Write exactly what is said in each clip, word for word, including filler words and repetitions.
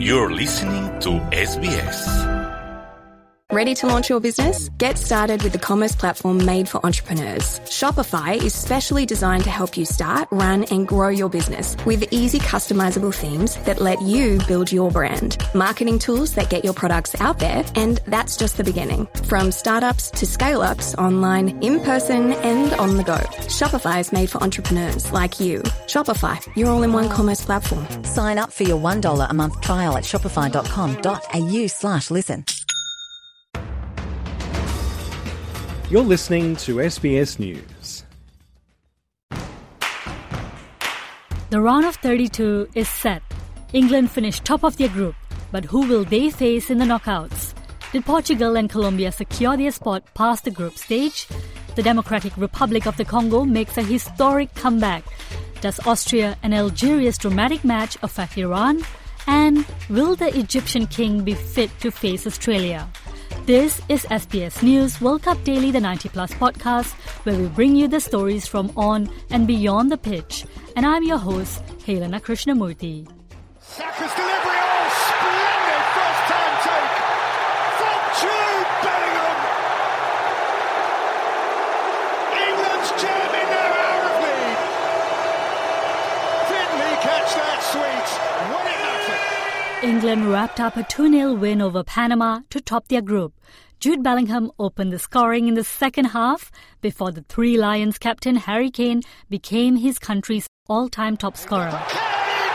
You're listening to S B S. Ready to launch your business? Get started with the commerce platform made for entrepreneurs. Shopify is specially designed to help you start, run, and grow your business with easy customizable themes that let you build your brand, marketing tools that get your products out there, and that's just the beginning. From startups to scale-ups, online, in person, and on the go. Shopify is made for entrepreneurs like you. Shopify, your all-in-one commerce platform. Sign up for your one dollar a month trial at shopify.com.au slash listen. You're listening to S B S News. The round of thirty-two is set. England finished top of their group, but who will they face in the knockouts? Did Portugal and Colombia secure their spot past the group stage? The Democratic Republic of the Congo makes a historic comeback. Does Austria and Algeria's dramatic match affect Iran? And will the Egyptian king be fit to face Australia? This is S B S News World Cup Daily, the ninety plus podcast, where we bring you the stories from on and beyond the pitch. And I'm your host, Helena Krishnamurthy. Saka's delivery, oh, splendid first-time take from Jude Bellingham. England's jamming their hour of lead. Didn't he catch that sweet? When it mattered. England wrapped up a two nil win over Panama to top their group. Jude Bellingham opened the scoring in the second half before the Three Lions captain Harry Kane became his country's all-time top scorer. Kane!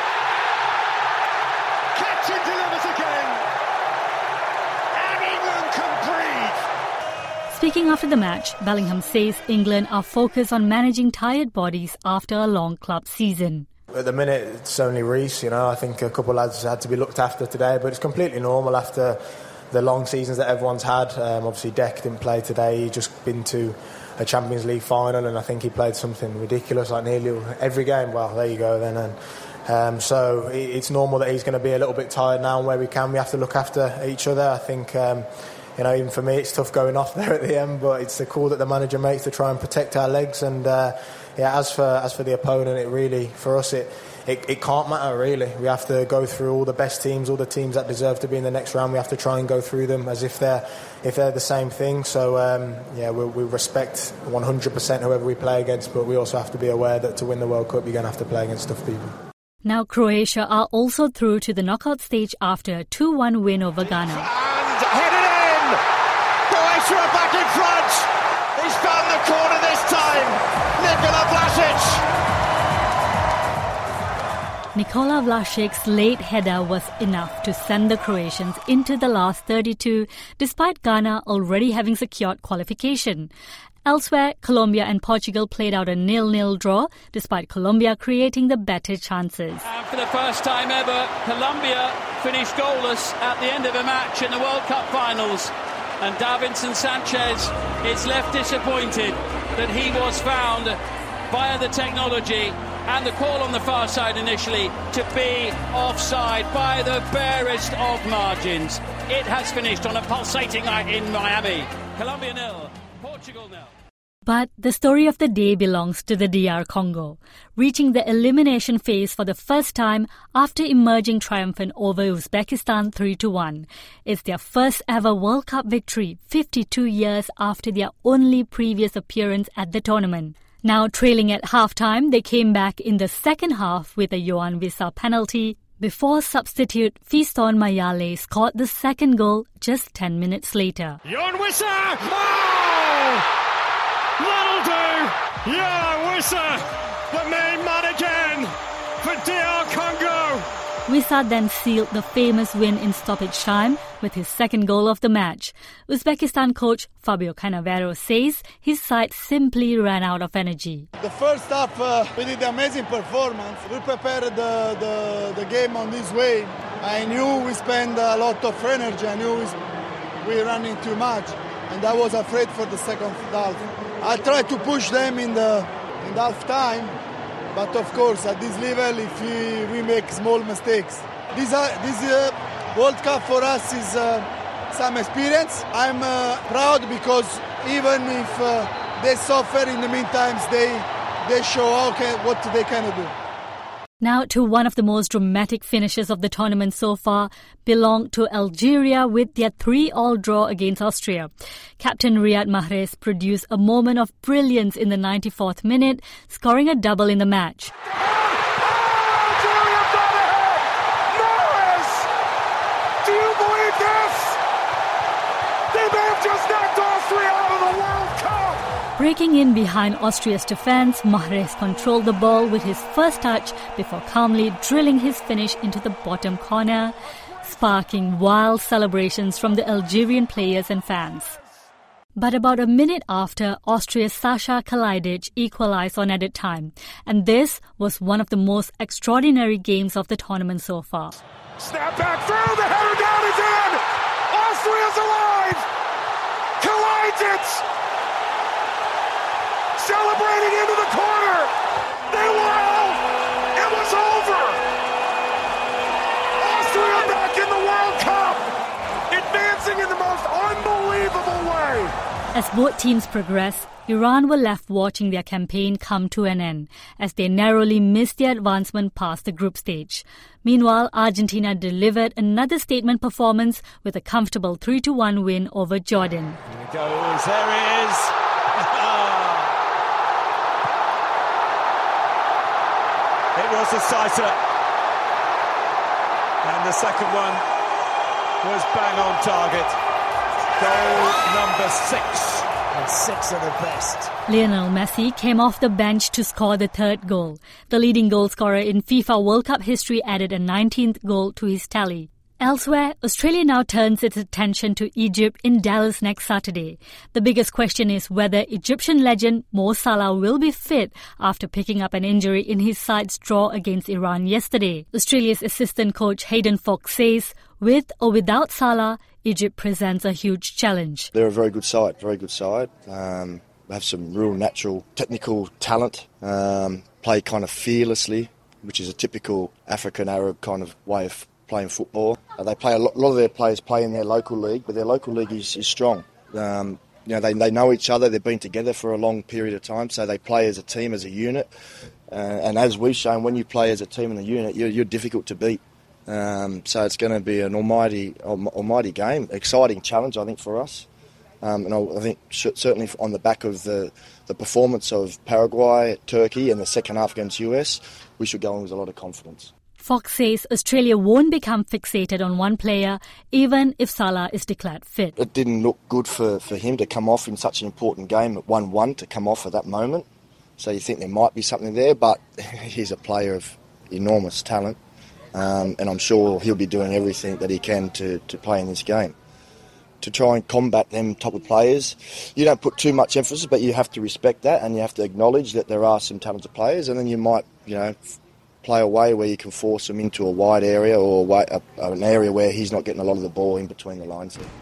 Captain delivers again. And England can breathe. Speaking after the match, Bellingham says England are focused on managing tired bodies after a long club season. At the minute, it's only Reece, you know. I think a couple of lads had to be looked after today, but it's completely normal after the long seasons that everyone's had. Um, obviously, Dec didn't play today. He'd just been to a Champions League final, and I think he played something ridiculous, like nearly every game. Well, there you go then. And um, so it's normal that he's going to be a little bit tired now, and where we can, we have to look after each other. I think, um, you know, even for me, it's tough going off there at the end, but it's the call that the manager makes to try and protect our legs. And uh, yeah, as for as for the opponent, it really, for us, it. It, it can't matter really. We have to go through all the best teams, all the teams that deserve to be in the next round. We have to try and go through them as if they're if they're the same thing. So um, yeah, we, we respect one hundred percent whoever we play against, but we also have to be aware that to win the World Cup, you're going to have to play against tough people. Now Croatia are also through to the knockout stage after a two one win over Ghana. And headed in. Croatia are back in front. He's found the corner this time. Nikola Vlasic. Nikola Vlasic's late header was enough to send the Croatians into the last thirty-two, despite Ghana already having secured qualification. Elsewhere, Colombia and Portugal played out a nil nil draw, despite Colombia creating the better chances. And for the first time ever, Colombia finished goalless at the end of a match in the World Cup finals. And Davinson Sanchez is left disappointed that he was found via the technology and the call on the far side initially to be offside by the barest of margins. It has finished on a pulsating night in Miami. Colombia nil, Portugal nil. But the story of the day belongs to the D R Congo, reaching the elimination phase for the first time after emerging triumphant over Uzbekistan three to one. It's their first ever World Cup victory, fifty-two years after their only previous appearance at the tournament. Now trailing at halftime, they came back in the second half with a Yohan Wissa penalty before substitute Fiston Mayele scored the second goal just ten minutes later. Yohan Wissa! Oh! That'll do! Yohan Wissa, the main man again for D R Congo! Wissa then sealed the famous win in stoppage time with his second goal of the match. Uzbekistan coach Fabio Cannavaro says his side simply ran out of energy. The first half, uh, we did an amazing performance. We prepared the, the, the game on this way. I knew we spent a lot of energy. I knew we, we running too much. And I was afraid for the second half. I tried to push them in the, in the half time. But of course, at this level, if we, we make small mistakes, this, uh, this uh, World Cup for us is uh, some experience. I'm uh, proud because even if uh, they suffer in the meantime, they they show how can, what they can do. Now to one of the most dramatic finishes of the tournament so far belonged to Algeria with their three-all draw against Austria. Captain Riyad Mahrez produced a moment of brilliance in the ninety-fourth minute, scoring a double in the match. Algeria got ahead! Mahrez! Do you believe this? They may have just knocked Austria out of the World Cup! Breaking in behind Austria's defence, Mahrez controlled the ball with his first touch before calmly drilling his finish into the bottom corner, sparking wild celebrations from the Algerian players and fans. But about a minute after, Austria's Sasha Kalajdzic equalised on added time, and this was one of the most extraordinary games of the tournament so far. Snap back through, the header down is in! Austria's alive! Kalajdzic! Celebrating into the corner! They were out! It was over! Austria back in the World Cup! Advancing in the most unbelievable way! As both teams progressed, Iran were left watching their campaign come to an end as they narrowly missed their advancement past the group stage. Meanwhile, Argentina delivered another statement performance with a comfortable three to one win over Jordan. Here it goes, there he is! It was decisive. And the second one was bang on target. Goal number six. And six are the best. Lionel Messi came off the bench to score the third goal. The leading goal scorer in FIFA World Cup history added a nineteenth goal to his tally. Elsewhere, Australia now turns its attention to Egypt in Dallas next Saturday. The biggest question is whether Egyptian legend Mo Salah will be fit after picking up an injury in his side's draw against Iran yesterday. Australia's assistant coach Hayden Fox says, with or without Salah, Egypt presents a huge challenge. They're a very good side, very good side. Um, they have some real natural technical talent, um, play kind of fearlessly, which is a typical African-Arab kind of way of playing football. Uh, they play a lot, a lot of their players play in their local league, but their local league is, is strong. Um, you know, they, they know each other. They've been together for a long period of time, so they play as a team, as a unit. Uh, and as we've shown, when you play as a team and a unit, you're, you're difficult to beat. Um, so it's going to be an almighty, almighty game, exciting challenge, I think, for us. Um, and I, I think certainly on the back of the, the performance of Paraguay, Turkey, and the second half against U S, we should go in with a lot of confidence. Fox says Australia won't become fixated on one player, even if Salah is declared fit. It didn't look good for, for him to come off in such an important game at one one, to come off at that moment. So you think there might be something there, but he's a player of enormous talent, um, and I'm sure he'll be doing everything that he can to, to play in this game. To try and combat them type of players, you don't put too much emphasis, but you have to respect that, and you have to acknowledge that there are some talented players, and then you might, you know, play a way where you can force him into a wide area or a way, a, an area where he's not getting a lot of the ball in between the lines there.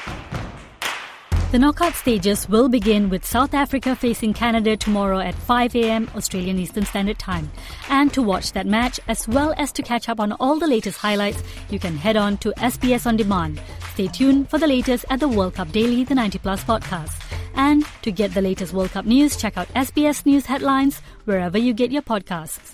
The knockout stages will begin with South Africa facing Canada tomorrow at five a.m. Australian Eastern Standard Time. And to watch that match, as well as to catch up on all the latest highlights, you can head on to S B S On Demand. Stay tuned for the latest at the World Cup Daily, the ninety plus podcast. And to get the latest World Cup news, check out S B S News Headlines wherever you get your podcasts.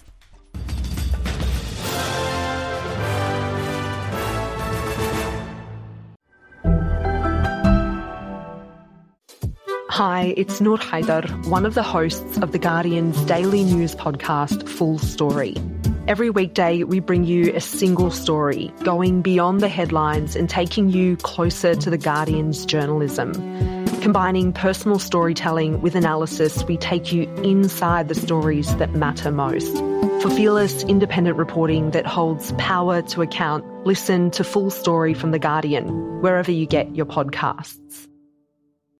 Hi, it's Noor Haider, one of the hosts of The Guardian's daily news podcast, Full Story. Every weekday, we bring you a single story, going beyond the headlines and taking you closer to The Guardian's journalism. Combining personal storytelling with analysis, we take you inside the stories that matter most. For fearless, independent reporting that holds power to account, listen to Full Story from The Guardian, wherever you get your podcasts.